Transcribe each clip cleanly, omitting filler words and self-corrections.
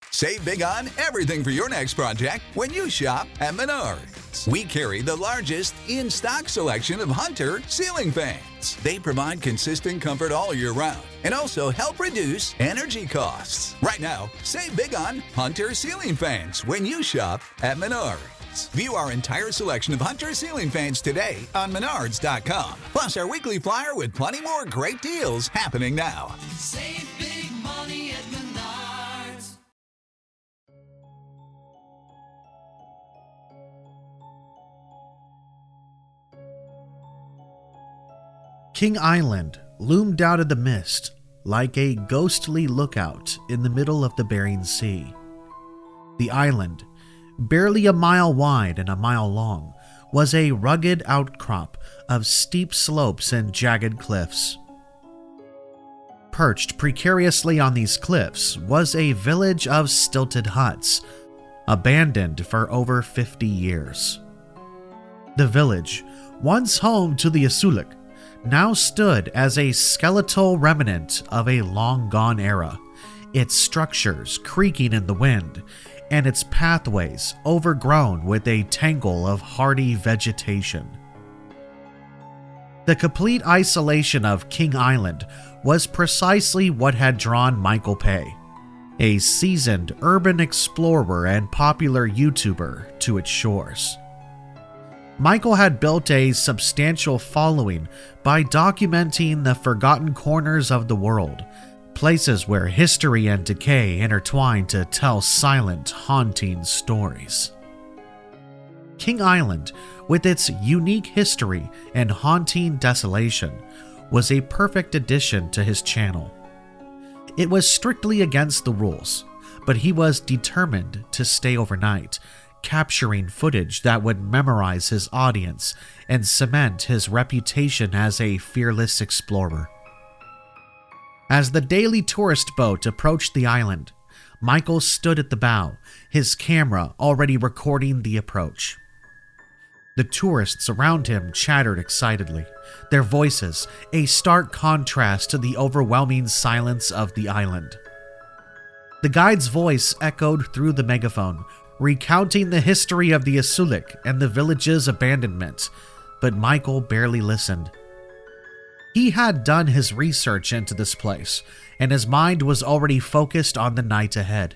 Save big on everything for your next project when you shop at Menards. We carry the largest in-stock selection of Hunter ceiling fans. They provide consistent comfort all year round and also help reduce energy costs. Right now, save big on Hunter ceiling fans when you shop at Menards. View our entire selection of Hunter ceiling fans today on Menards.com. Plus our weekly flyer with plenty more great deals happening now. Save big money at Menards. King Island loomed out of the mist like a ghostly lookout in the middle of the Bering Sea. The island, barely a mile wide and a mile long, was a rugged outcrop of steep slopes and jagged cliffs. Perched precariously on these cliffs was a village of stilted huts, abandoned for over 50 years. The village, once home to the Asulik, now stood as a skeletal remnant of a long-gone era, its structures creaking in the wind, and its pathways overgrown with a tangle of hardy vegetation. The complete isolation of King Island was precisely what had drawn Michael Pay, a seasoned urban explorer and popular YouTuber, to its shores. Michael had built a substantial following by documenting the forgotten corners of the world, places where history and decay intertwine to tell silent, haunting stories. King Island, with its unique history and haunting desolation, was a perfect addition to his channel. It was strictly against the rules, but he was determined to stay overnight, capturing footage that would memorize his audience and cement his reputation as a fearless explorer. As the daily tourist boat approached the island, Michael stood at the bow, his camera already recording the approach. The tourists around him chattered excitedly, their voices a stark contrast to the overwhelming silence of the island. The guide's voice echoed through the megaphone, recounting the history of the Asulik and the village's abandonment, but Michael barely listened. He had done his research into this place, and his mind was already focused on the night ahead.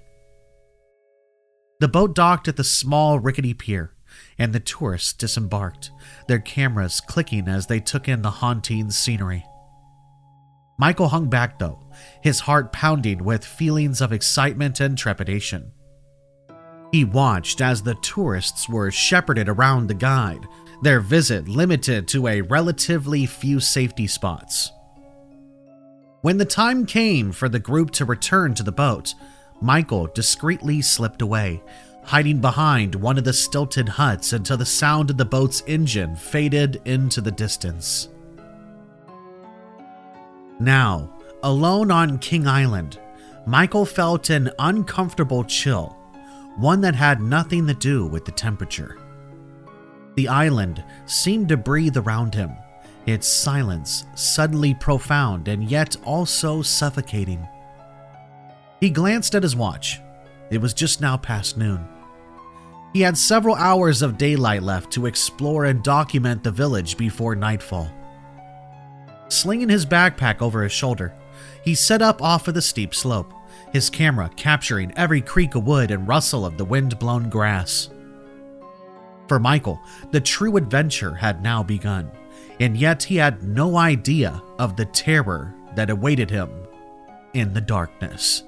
The boat docked at the small, rickety pier, and the tourists disembarked, their cameras clicking as they took in the haunting scenery. Michael hung back though, his heart pounding with feelings of excitement and trepidation. He watched as the tourists were shepherded around the guide, their visit limited to a relatively few safety spots. When the time came for the group to return to the boat, Michael discreetly slipped away, hiding behind one of the stilted huts until the sound of the boat's engine faded into the distance. Now, alone on King Island, Michael felt an uncomfortable chill, one that had nothing to do with the temperature. The island seemed to breathe around him, its silence suddenly profound and yet also suffocating. He glanced at his watch. It was just now past noon. He had several hours of daylight left to explore and document the village before nightfall. Slinging his backpack over his shoulder, he set up off of the steep slope, his camera capturing every creak of wood and rustle of the wind-blown grass. For Michael, the true adventure had now begun, and yet he had no idea of the terror that awaited him in the darkness.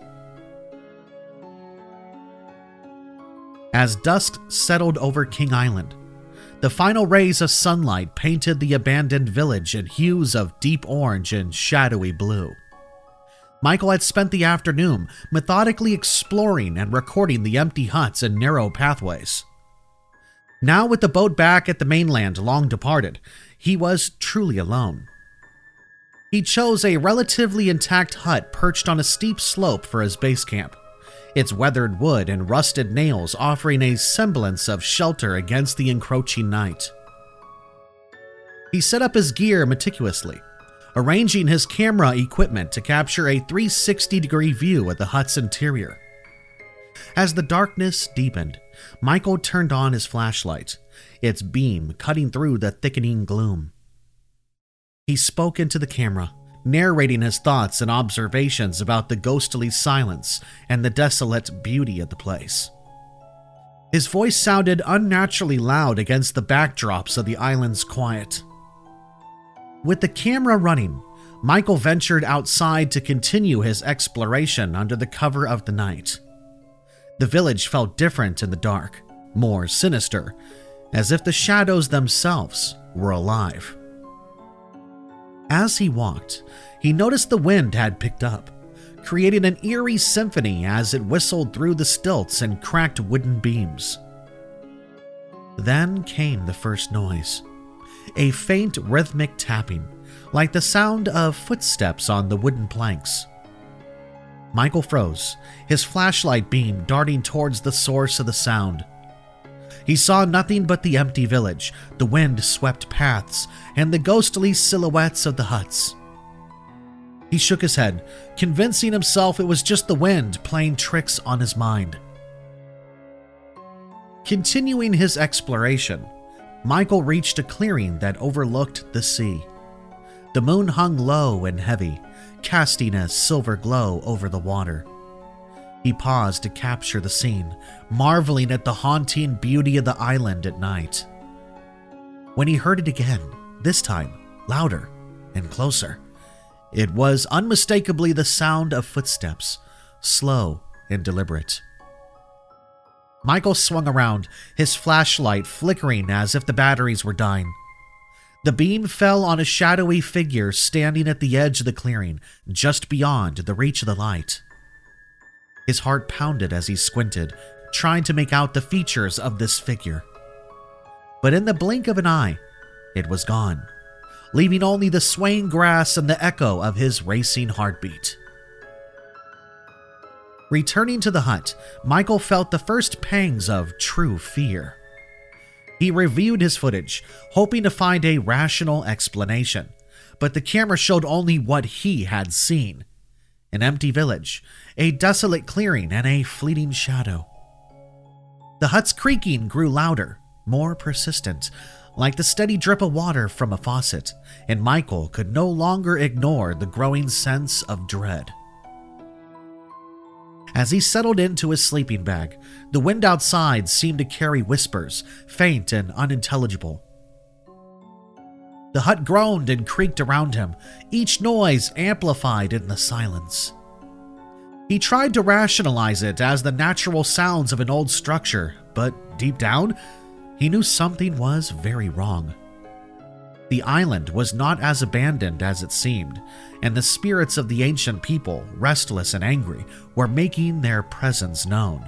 As dusk settled over King Island, the final rays of sunlight painted the abandoned village in hues of deep orange and shadowy blue. Michael had spent the afternoon methodically exploring and recording the empty huts and narrow pathways. Now, with the boat back at the mainland long departed, he was truly alone. He chose a relatively intact hut perched on a steep slope for his base camp, its weathered wood and rusted nails offering a semblance of shelter against the encroaching night. He set up his gear meticulously, arranging his camera equipment to capture a 360-degree view of the hut's interior. As the darkness deepened, Michael turned on his flashlight, its beam cutting through the thickening gloom. He spoke into the camera, narrating his thoughts and observations about the ghostly silence and the desolate beauty of the place. His voice sounded unnaturally loud against the backdrops of the island's quiet. With the camera running, Michael ventured outside to continue his exploration under the cover of the night. The village felt different in the dark, more sinister, as if the shadows themselves were alive. As he walked, he noticed the wind had picked up, creating an eerie symphony as it whistled through the stilts and cracked wooden beams. Then came the first noise, a faint rhythmic tapping, like the sound of footsteps on the wooden planks. Michael froze, his flashlight beam darting towards the source of the sound. He saw nothing but the empty village, the wind-swept paths, and the ghostly silhouettes of the huts. He shook his head, convincing himself it was just the wind playing tricks on his mind. Continuing his exploration, Michael reached a clearing that overlooked the sea. The moon hung low and heavy, casting a silver glow over the water. He paused to capture the scene, marveling at the haunting beauty of the island at night. When he heard it again, this time louder and closer, it was unmistakably the sound of footsteps, slow and deliberate. Michael swung around, his flashlight flickering as if the batteries were dying. The beam fell on a shadowy figure standing at the edge of the clearing, just beyond the reach of the light. His heart pounded as he squinted, trying to make out the features of this figure. But in the blink of an eye, it was gone, leaving only the swaying grass and the echo of his racing heartbeat. Returning to the hut, Michael felt the first pangs of true fear. He reviewed his footage, hoping to find a rational explanation, but the camera showed only what he had seen: an empty village, a desolate clearing, and a fleeting shadow. The hut's creaking grew louder, more persistent, like the steady drip of water from a faucet, and Michael could no longer ignore the growing sense of dread. As he settled into his sleeping bag, the wind outside seemed to carry whispers, faint and unintelligible. The hut groaned and creaked around him, each noise amplified in the silence. He tried to rationalize it as the natural sounds of an old structure, but deep down, he knew something was very wrong. The island was not as abandoned as it seemed, and the spirits of the ancient people, restless and angry, were making their presence known.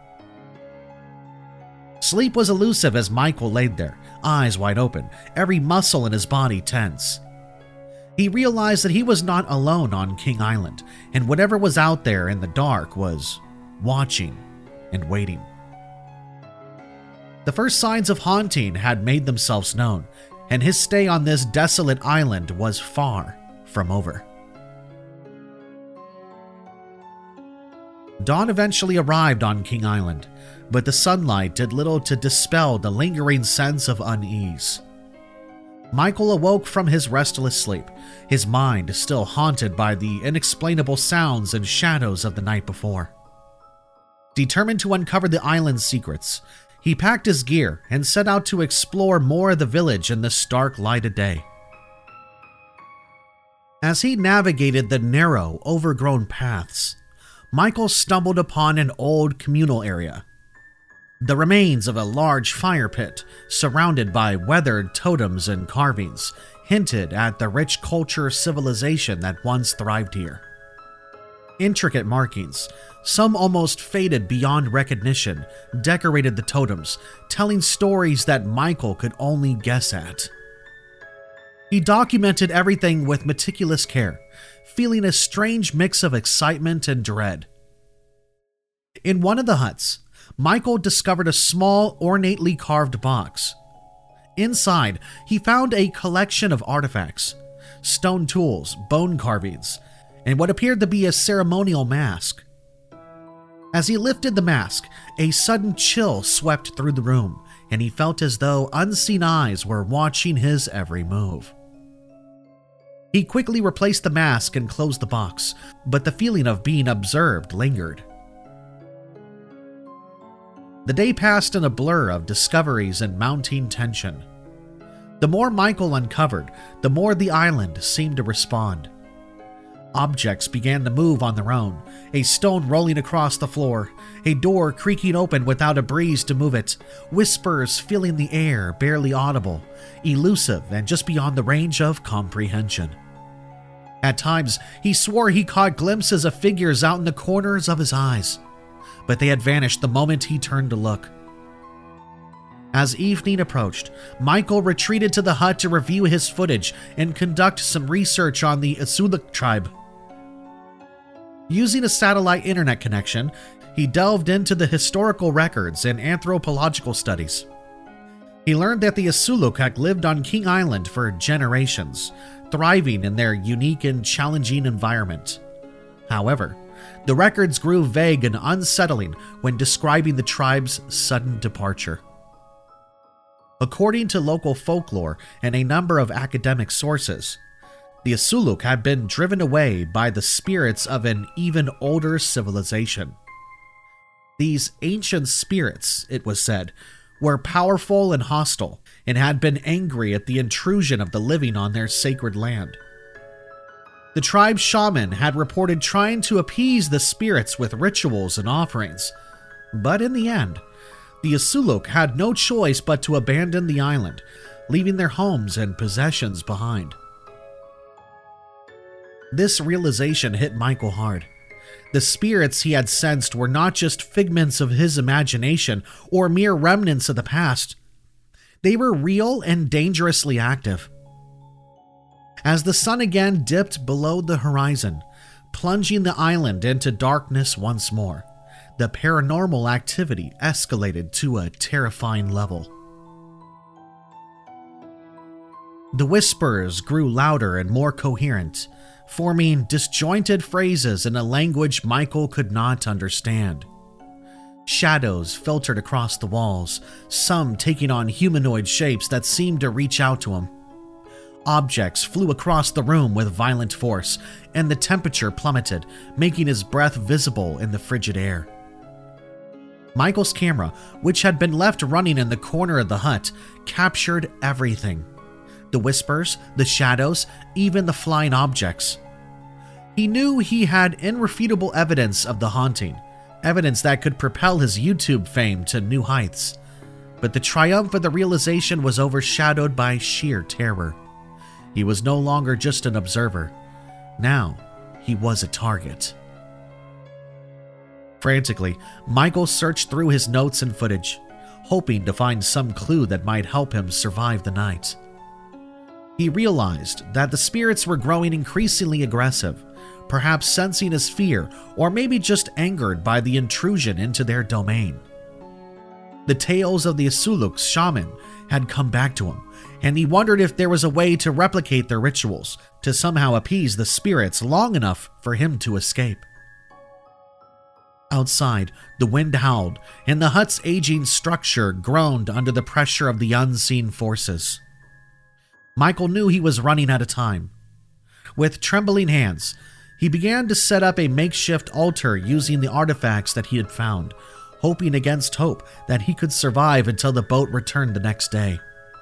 Sleep was elusive as Michael laid there, eyes wide open, every muscle in his body tense. He realized that he was not alone on King Island, and whatever was out there in the dark was watching and waiting. The first signs of haunting had made themselves known, and his stay on this desolate island was far from over. Dawn eventually arrived on King Island, but the sunlight did little to dispel the lingering sense of unease. Michael awoke from his restless sleep, his mind still haunted by the inexplainable sounds and shadows of the night before. Determined to uncover the island's secrets, he packed his gear and set out to explore more of the village in the stark light of day. As he navigated the narrow, overgrown paths, Michael stumbled upon an old communal area. The remains of a large fire pit, surrounded by weathered totems and carvings, hinted at the rich culture civilization that once thrived here. Intricate markings, some almost faded beyond recognition, decorated the totems, telling stories that Michael could only guess at. He documented everything with meticulous care, feeling a strange mix of excitement and dread. In one of the huts, Michael discovered a small, ornately carved box. Inside, he found a collection of artifacts, stone tools, bone carvings, and what appeared to be a ceremonial mask. As he lifted the mask, a sudden chill swept through the room, and he felt as though unseen eyes were watching his every move. He quickly replaced the mask and closed the box, but the feeling of being observed lingered. The day passed in a blur of discoveries and mounting tension. The more Michael uncovered, the more the island seemed to respond. Objects began to move on their own, a stone rolling across the floor, a door creaking open without a breeze to move it, whispers filling the air barely audible, elusive and just beyond the range of comprehension. At times, he swore he caught glimpses of figures out in the corners of his eyes, but they had vanished the moment he turned to look. As evening approached, Michael retreated to the hut to review his footage and conduct some research on the Asuluk tribe. Using a satellite internet connection, he delved into the historical records and anthropological studies. He learned that the Asuluk had lived on King Island for generations, thriving in their unique and challenging environment. However, the records grew vague and unsettling when describing the tribe's sudden departure. According to local folklore and a number of academic sources, the Asuluk had been driven away by the spirits of an even older civilization. These ancient spirits, it was said, were powerful and hostile and had been angry at the intrusion of the living on their sacred land. The tribe's shaman had reported trying to appease the spirits with rituals and offerings, but in the end, the Asuluk had no choice but to abandon the island, leaving their homes and possessions behind. This realization hit Michael hard. The spirits he had sensed were not just figments of his imagination or mere remnants of the past. They were real and dangerously active. As the sun again dipped below the horizon, plunging the island into darkness once more, the paranormal activity escalated to a terrifying level. The whispers grew louder and more coherent, forming disjointed phrases in a language Michael could not understand. Shadows filtered across the walls, some taking on humanoid shapes that seemed to reach out to him. Objects flew across the room with violent force, and the temperature plummeted, making his breath visible in the frigid air. Michael's camera, which had been left running in the corner of the hut, captured everything. The whispers, the shadows, even the flying objects. He knew he had irrefutable evidence of the haunting, evidence that could propel his YouTube fame to new heights. But the triumph of the realization was overshadowed by sheer terror. He was no longer just an observer. Now, he was a target. Frantically, Michael searched through his notes and footage, hoping to find some clue that might help him survive the night. He realized that the spirits were growing increasingly aggressive, perhaps sensing his fear or maybe just angered by the intrusion into their domain. The tales of the Asuluk's shaman had come back to him, and he wondered if there was a way to replicate their rituals to somehow appease the spirits long enough for him to escape. Outside, the wind howled, and the hut's aging structure groaned under the pressure of the unseen forces. Michael knew he was running out of time. With trembling hands, he began to set up a makeshift altar using the artifacts that he had found, hoping against hope that he could survive until the boat returned the next day.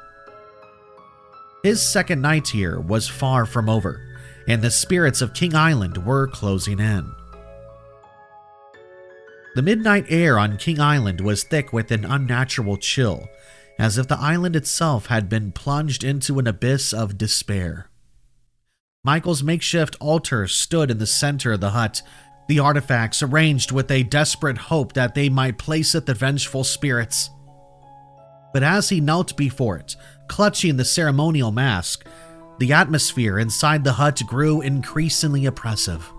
His second night here was far from over, and the spirits of King Island were closing in. The midnight air on King Island was thick with an unnatural chill, as if the island itself had been plunged into an abyss of despair. Michael's makeshift altar stood in the center of the hut, the artifacts arranged with a desperate hope that they might place at the vengeful spirits. But as he knelt before it, clutching the ceremonial mask, the atmosphere inside the hut grew increasingly oppressive.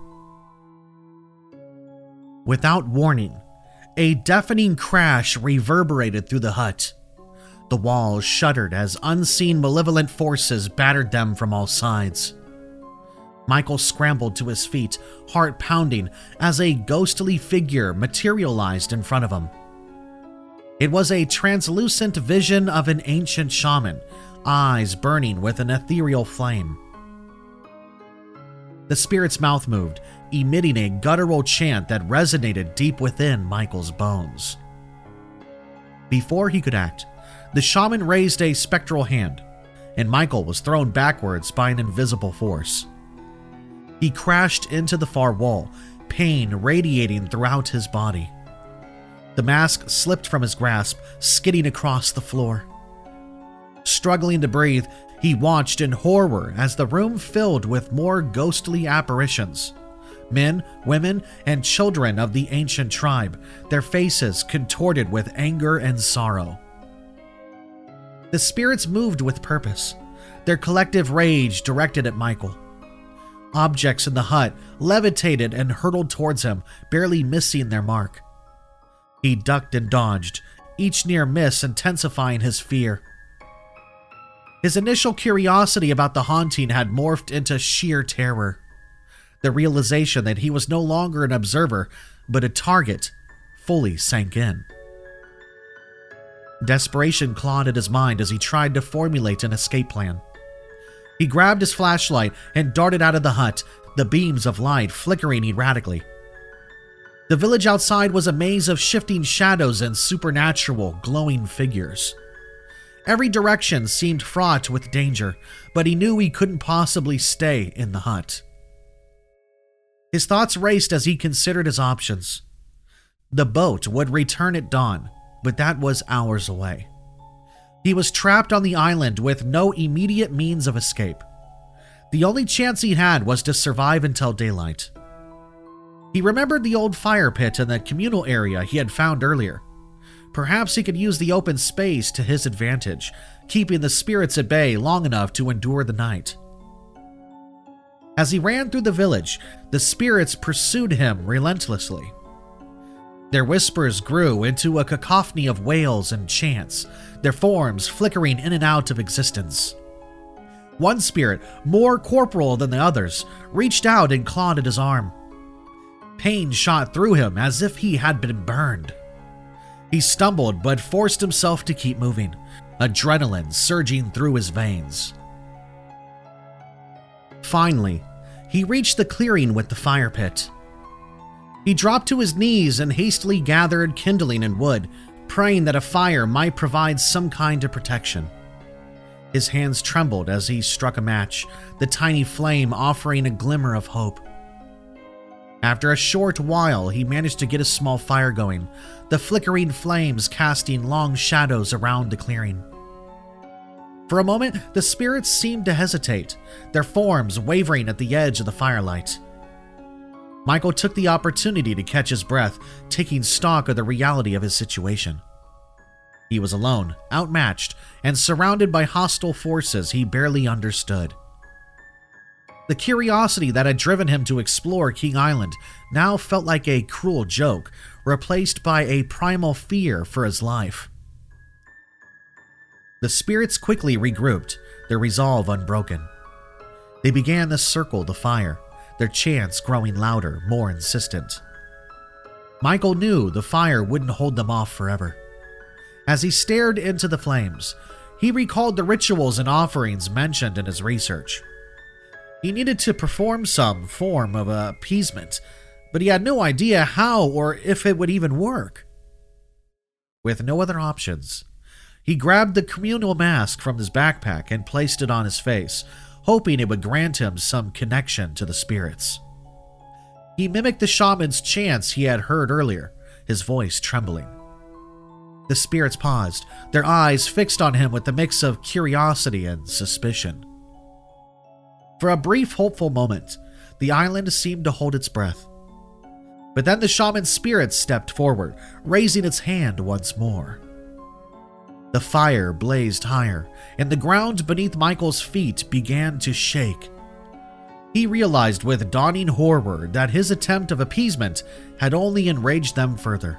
Without warning, a deafening crash reverberated through the hut. The walls shuddered as unseen malevolent forces battered them from all sides. Michael scrambled to his feet, heart pounding, as a ghostly figure materialized in front of him. It was a translucent vision of an ancient shaman, eyes burning with an ethereal flame. The spirit's mouth moved, emitting a guttural chant that resonated deep within Michael's bones. Before he could act, the shaman raised a spectral hand, and Michael was thrown backwards by an invisible force. He crashed into the far wall, pain radiating throughout his body. The mask slipped from his grasp, skidding across the floor. Struggling to breathe, he watched in horror as the room filled with more ghostly apparitions. Men, women, and children of the ancient tribe, their faces contorted with anger and sorrow. The spirits moved with purpose, their collective rage directed at Michael. Objects in the hut levitated and hurtled towards him, barely missing their mark. He ducked and dodged, each near miss intensifying his fear. His initial curiosity about the haunting had morphed into sheer terror. The realization that he was no longer an observer, but a target, fully sank in. Desperation clawed at his mind as he tried to formulate an escape plan. He grabbed his flashlight and darted out of the hut, the beams of light flickering erratically. The village outside was a maze of shifting shadows and supernatural, glowing figures. Every direction seemed fraught with danger, but he knew he couldn't possibly stay in the hut. His thoughts raced as he considered his options. The boat would return at dawn, but that was hours away. He was trapped on the island with no immediate means of escape. The only chance he had was to survive until daylight. He remembered the old fire pit in the communal area he had found earlier. Perhaps he could use the open space to his advantage, keeping the spirits at bay long enough to endure the night. As he ran through the village, the spirits pursued him relentlessly. Their whispers grew into a cacophony of wails and chants, their forms flickering in and out of existence. One spirit, more corporal than the others, reached out and clawed at his arm. Pain shot through him as if he had been burned. He stumbled but forced himself to keep moving, adrenaline surging through his veins. Finally, he reached the clearing with the fire pit. He dropped to his knees and hastily gathered kindling and wood, praying that a fire might provide some kind of protection. His hands trembled as he struck a match, the tiny flame offering a glimmer of hope. After a short while, he managed to get a small fire going, the flickering flames casting long shadows around the clearing. For a moment, the spirits seemed to hesitate, their forms wavering at the edge of the firelight. Michael took the opportunity to catch his breath, taking stock of the reality of his situation. He was alone, outmatched, and surrounded by hostile forces he barely understood. The curiosity that had driven him to explore King Island now felt like a cruel joke, replaced by a primal fear for his life. The spirits quickly regrouped, their resolve unbroken. They began to circle the fire, their chants growing louder, more insistent. Michael knew the fire wouldn't hold them off forever. As he stared into the flames, he recalled the rituals and offerings mentioned in his research. He needed to perform some form of appeasement, but he had no idea how or if it would even work. With no other options, he grabbed the communal mask from his backpack and placed it on his face, hoping it would grant him some connection to the spirits. He mimicked the shaman's chants he had heard earlier, his voice trembling. The spirits paused, their eyes fixed on him with a mix of curiosity and suspicion. For a brief, hopeful moment, the island seemed to hold its breath. But then the shaman's spirit stepped forward, raising its hand once more. The fire blazed higher, and the ground beneath Michael's feet began to shake. He realized with dawning horror that his attempt of appeasement had only enraged them further.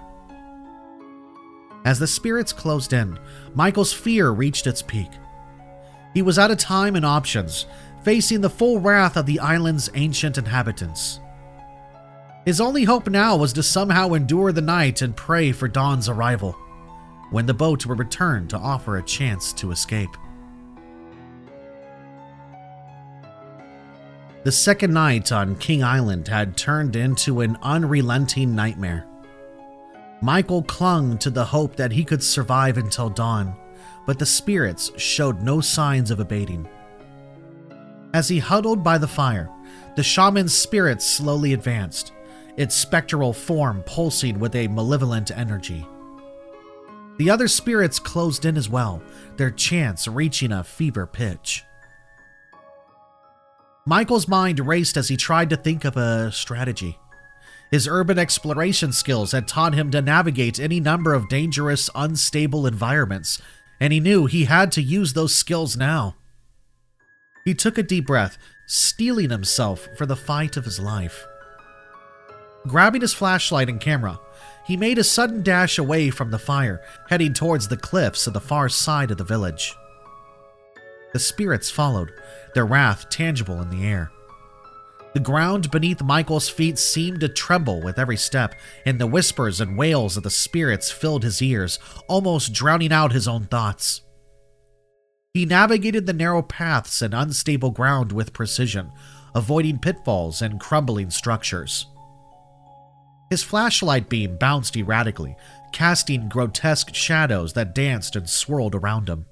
As the spirits closed in, Michael's fear reached its peak. He was out of time and options, facing the full wrath of the island's ancient inhabitants. His only hope now was to somehow endure the night and pray for dawn's arrival, when the boat would return to offer a chance to escape. The second night on King Island had turned into an unrelenting nightmare. Michael clung to the hope that he could survive until dawn, but the spirits showed no signs of abating. As he huddled by the fire, the shaman's spirit slowly advanced, its spectral form pulsing with a malevolent energy. The other spirits closed in as well, their chants reaching a fever pitch. Michael's mind raced as he tried to think of a strategy. His urban exploration skills had taught him to navigate any number of dangerous, unstable environments, and he knew he had to use those skills now. He took a deep breath, steeling himself for the fight of his life. Grabbing his flashlight and camera, he made a sudden dash away from the fire, heading towards the cliffs at the far side of the village. The spirits followed, their wrath tangible in the air. The ground beneath Michael's feet seemed to tremble with every step, and the whispers and wails of the spirits filled his ears, almost drowning out his own thoughts. He navigated the narrow paths and unstable ground with precision, avoiding pitfalls and crumbling structures. His flashlight beam bounced erratically, casting grotesque shadows that danced and swirled around him.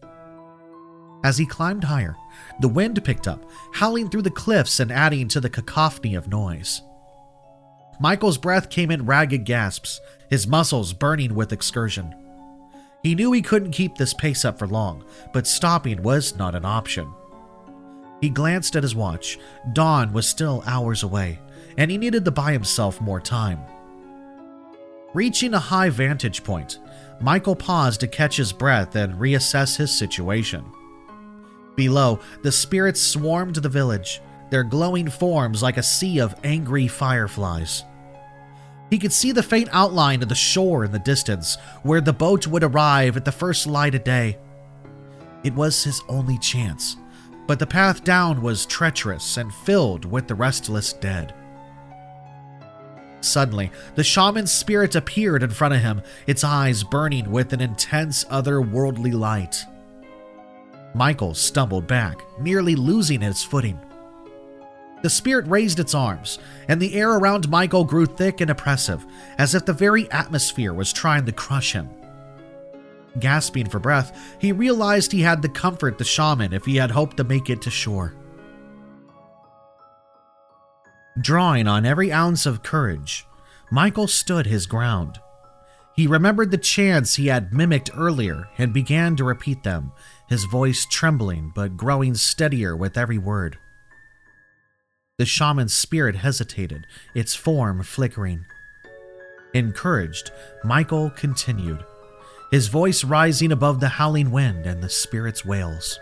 As he climbed higher, the wind picked up, howling through the cliffs and adding to the cacophony of noise. Michael's breath came in ragged gasps, his muscles burning with excursion. He knew he couldn't keep this pace up for long, but stopping was not an option. He glanced at his watch. Dawn was still hours away, and he needed to buy himself more time. Reaching a high vantage point, Michael paused to catch his breath and reassess his situation. Below, the spirits swarmed the village, their glowing forms like a sea of angry fireflies. He could see the faint outline of the shore in the distance, where the boat would arrive at the first light of day. It was his only chance, but the path down was treacherous and filled with the restless dead. Suddenly, the shaman's spirit appeared in front of him, its eyes burning with an intense otherworldly light. Michael stumbled back, nearly losing his footing. The spirit raised its arms, and the air around Michael grew thick and oppressive, as if the very atmosphere was trying to crush him. Gasping for breath, he realized he had to comfort the shaman if he had hoped to make it to shore. Drawing on every ounce of courage, Michael stood his ground. He remembered the chants he had mimicked earlier and began to repeat them, his voice trembling but growing steadier with every word. The shaman's spirit hesitated, its form flickering. Encouraged, Michael continued, his voice rising above the howling wind and the spirit's wails.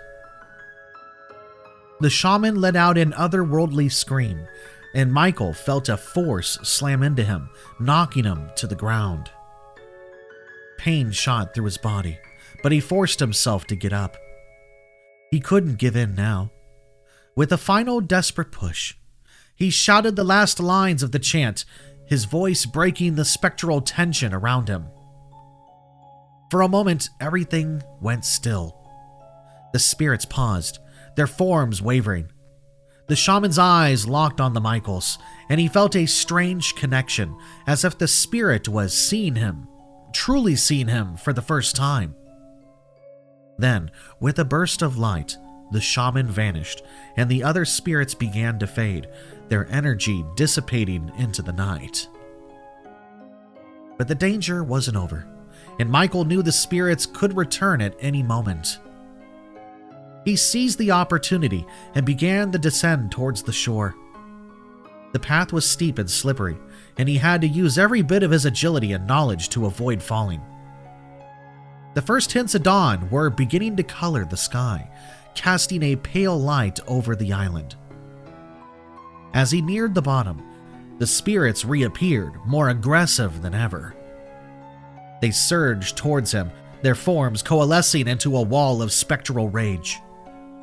The shaman let out an otherworldly scream, and Michael felt a force slam into him, knocking him to the ground. Pain shot through his body, but he forced himself to get up. He couldn't give in now. With a final desperate push, he shouted the last lines of the chant, his voice breaking the spectral tension around him. For a moment, everything went still. The spirits paused, their forms wavering. The shaman's eyes locked on the Michael's, and he felt a strange connection, as if the spirit was seeing him, truly seeing him for the first time. Then, with a burst of light, the shaman vanished, and the other spirits began to fade, their energy dissipating into the night. But the danger wasn't over, and Michael knew the spirits could return at any moment. He seized the opportunity and began to descend towards the shore. The path was steep and slippery, and he had to use every bit of his agility and knowledge to avoid falling. The first hints of dawn were beginning to color the sky, casting a pale light over the island. As he neared the bottom, the spirits reappeared, more aggressive than ever. They surged towards him, their forms coalescing into a wall of spectral rage.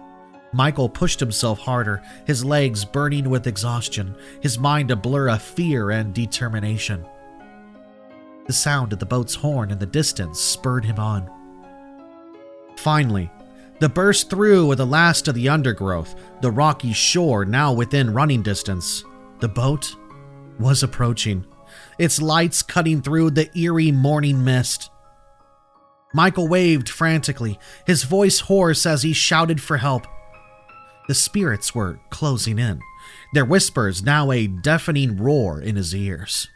Michael pushed himself harder, his legs burning with exhaustion, his mind a blur of fear and determination. The sound of the boat's horn in the distance spurred him on. Finally, the burst through with the last of the undergrowth, the rocky shore now within running distance. The boat was approaching, its lights cutting through the eerie morning mist. Michael waved frantically, his voice hoarse as he shouted for help. The spirits were closing in, their whispers now a deafening roar in his ears.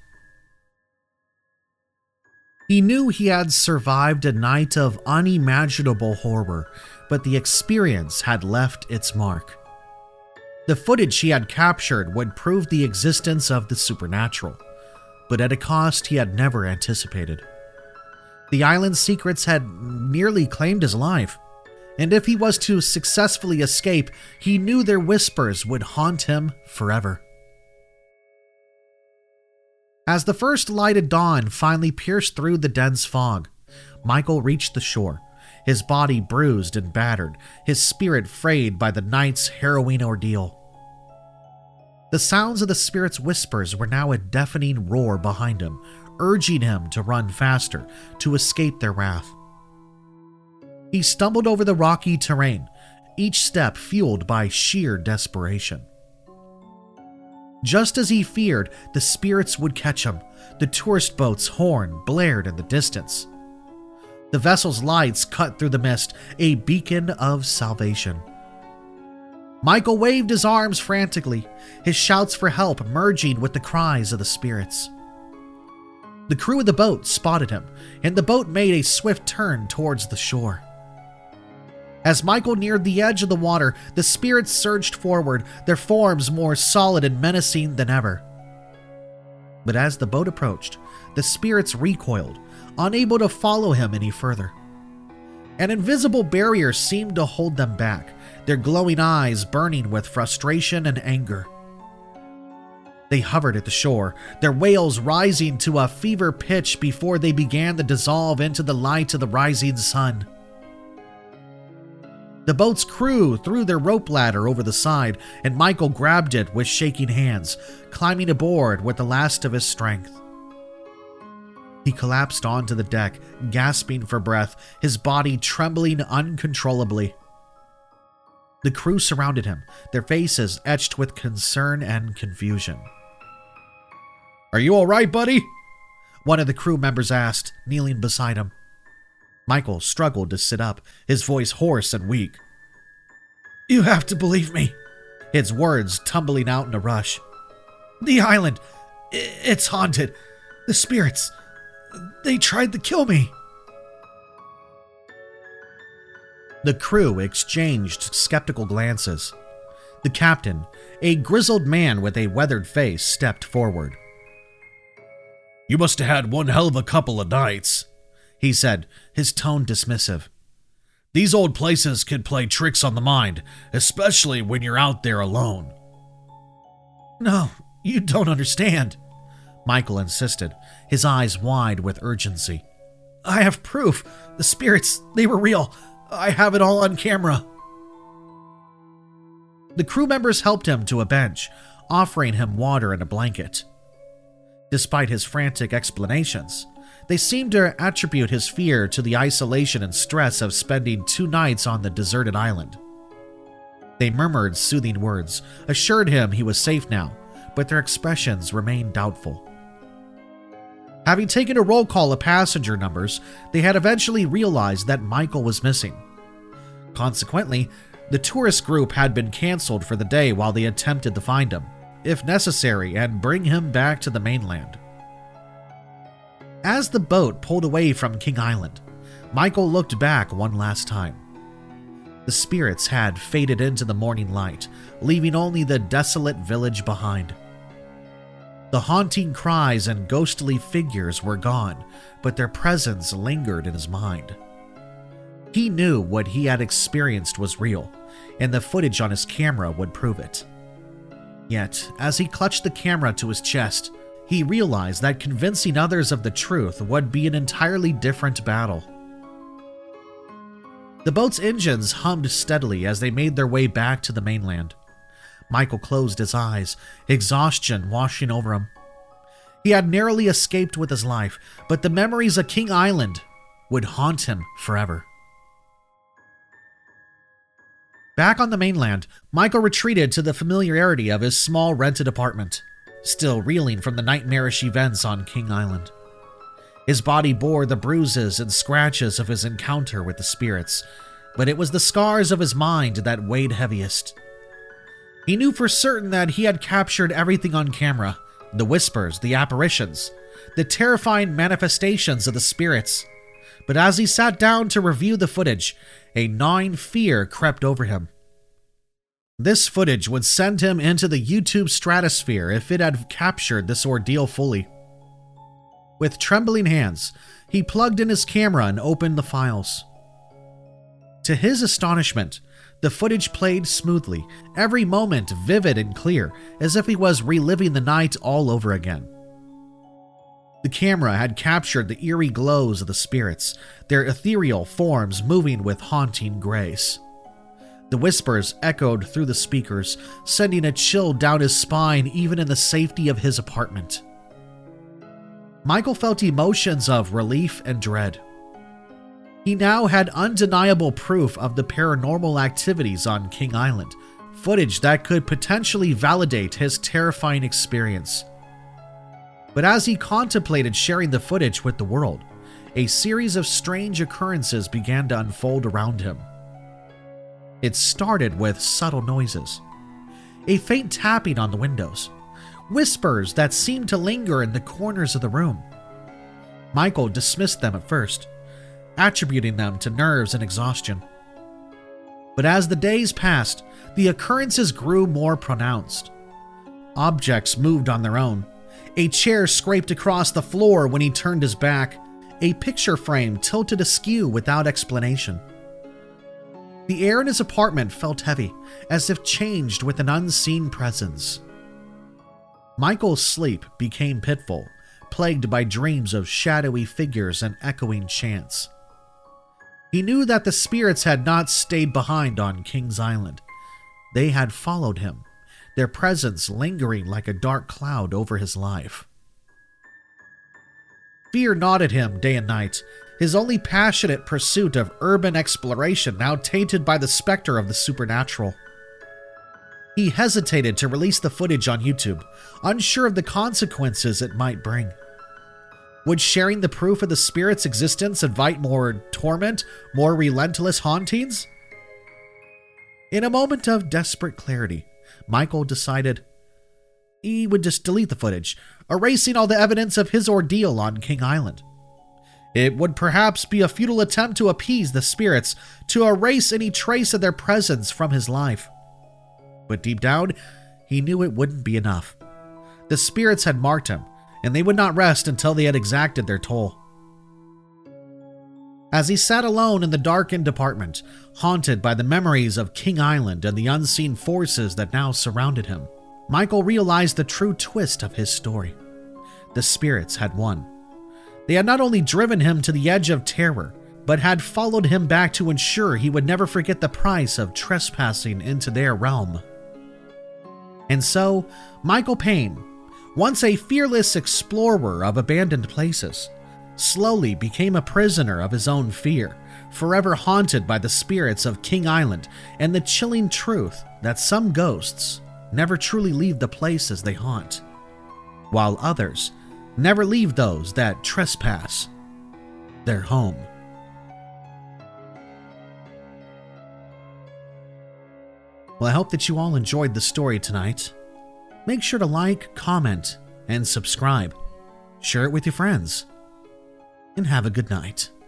He knew he had survived a night of unimaginable horror, but the experience had left its mark. The footage he had captured would prove the existence of the supernatural, but at a cost he had never anticipated. The island's secrets had nearly claimed his life, and if he was to successfully escape, he knew their whispers would haunt him forever. As the first light of dawn finally pierced through the dense fog, Michael reached the shore, his body bruised and battered, his spirit frayed by the night's harrowing ordeal. The sounds of the spirit's whispers were now a deafening roar behind him, urging him to run faster, to escape their wrath. He stumbled over the rocky terrain, each step fueled by sheer desperation. Just as he feared, the spirits would catch him. The tourist boat's horn blared in the distance. The vessel's lights cut through the mist, a beacon of salvation. Michael waved his arms frantically, his shouts for help merging with the cries of the spirits. The crew of the boat spotted him, and the boat made a swift turn towards the shore. As Michael neared the edge of the water, the spirits surged forward, their forms more solid and menacing than ever. But as the boat approached, the spirits recoiled, unable to follow him any further. An invisible barrier seemed to hold them back, their glowing eyes burning with frustration and anger. They hovered at the shore, their wails rising to a fever pitch before they began to dissolve into the light of the rising sun. The boat's crew threw their rope ladder over the side, and Michael grabbed it with shaking hands, climbing aboard with the last of his strength. He collapsed onto the deck, gasping for breath, his body trembling uncontrollably. The crew surrounded him, their faces etched with concern and confusion. "Are you all right, buddy?" one of the crew members asked, kneeling beside him. Michael struggled to sit up, his voice hoarse and weak. "You have to believe me," his words tumbling out in a rush. "The island, it's haunted. The spirits, they tried to kill me." The crew exchanged skeptical glances. The captain, a grizzled man with a weathered face, stepped forward. "You must have had one hell of a couple of nights," he said, his tone dismissive. "These old places can play tricks on the mind, especially when you're out there alone." "No, you don't understand," Michael insisted, his eyes wide with urgency. "I have proof. The spirits, they were real. I have it all on camera." The crew members helped him to a bench, offering him water and a blanket. Despite his frantic explanations, they seemed to attribute his fear to the isolation and stress of spending 2 nights on the deserted island. They murmured soothing words, assured him he was safe now, but their expressions remained doubtful. Having taken a roll call of passenger numbers, they had eventually realized that Michael was missing. Consequently, the tourist group had been canceled for the day while they attempted to find him, if necessary, and bring him back to the mainland. As the boat pulled away from King Island, Michael looked back one last time. The spirits had faded into the morning light, leaving only the desolate village behind. The haunting cries and ghostly figures were gone, but their presence lingered in his mind. He knew what he had experienced was real, and the footage on his camera would prove it. Yet, as he clutched the camera to his chest, he realized that convincing others of the truth would be an entirely different battle. The boat's engines hummed steadily as they made their way back to the mainland. Michael closed his eyes, exhaustion washing over him. He had narrowly escaped with his life, but the memories of King Island would haunt him forever. Back on the mainland, Michael retreated to the familiarity of his small rented apartment, still reeling from the nightmarish events on King Island. His body bore the bruises and scratches of his encounter with the spirits, but it was the scars of his mind that weighed heaviest. He knew for certain that he had captured everything on camera: the whispers, the apparitions, the terrifying manifestations of the spirits. But as he sat down to review the footage, a gnawing fear crept over him. This footage would send him into the YouTube stratosphere if it had captured this ordeal fully. With trembling hands, he plugged in his camera and opened the files. To his astonishment, the footage played smoothly, every moment vivid and clear, as if he was reliving the night all over again. The camera had captured the eerie glows of the spirits, their ethereal forms moving with haunting grace. The whispers echoed through the speakers, sending a chill down his spine even in the safety of his apartment. Michael felt emotions of relief and dread. He now had undeniable proof of the paranormal activities on King Island, footage that could potentially validate his terrifying experience. But as he contemplated sharing the footage with the world, a series of strange occurrences began to unfold around him. It started with subtle noises, a faint tapping on the windows, whispers that seemed to linger in the corners of the room. Michael dismissed them at first, attributing them to nerves and exhaustion. But as the days passed, the occurrences grew more pronounced. Objects moved on their own. A chair scraped across the floor when he turned his back. A picture frame tilted askew without explanation. The air in his apartment felt heavy, as if changed with an unseen presence. Michael's sleep became fitful, plagued by dreams of shadowy figures and echoing chants. He knew that the spirits had not stayed behind on King's Island. They had followed him, their presence lingering like a dark cloud over his life. Fear gnawed at him day and night, his only passionate pursuit of urban exploration now tainted by the specter of the supernatural. He hesitated to release the footage on YouTube, unsure of the consequences it might bring. Would sharing the proof of the spirit's existence invite more torment, more relentless hauntings? In a moment of desperate clarity, Michael decided he would just delete the footage, erasing all the evidence of his ordeal on King Island. It would perhaps be a futile attempt to appease the spirits, to erase any trace of their presence from his life. But deep down, he knew it wouldn't be enough. The spirits had marked him, and they would not rest until they had exacted their toll. As he sat alone in the darkened apartment, haunted by the memories of King Island and the unseen forces that now surrounded him, Michael realized the true twist of his story. The spirits had won. They had not only driven him to the edge of terror, but had followed him back to ensure he would never forget the price of trespassing into their realm. And so, Michael Payne, once a fearless explorer of abandoned places, slowly became a prisoner of his own fear, forever haunted by the spirits of King Island and the chilling truth that some ghosts never truly leave the places they haunt, while others never leave those that trespass their home. Well, I hope that you all enjoyed the story tonight. Make sure to like, comment, and subscribe. Share it with your friends. And have a good night.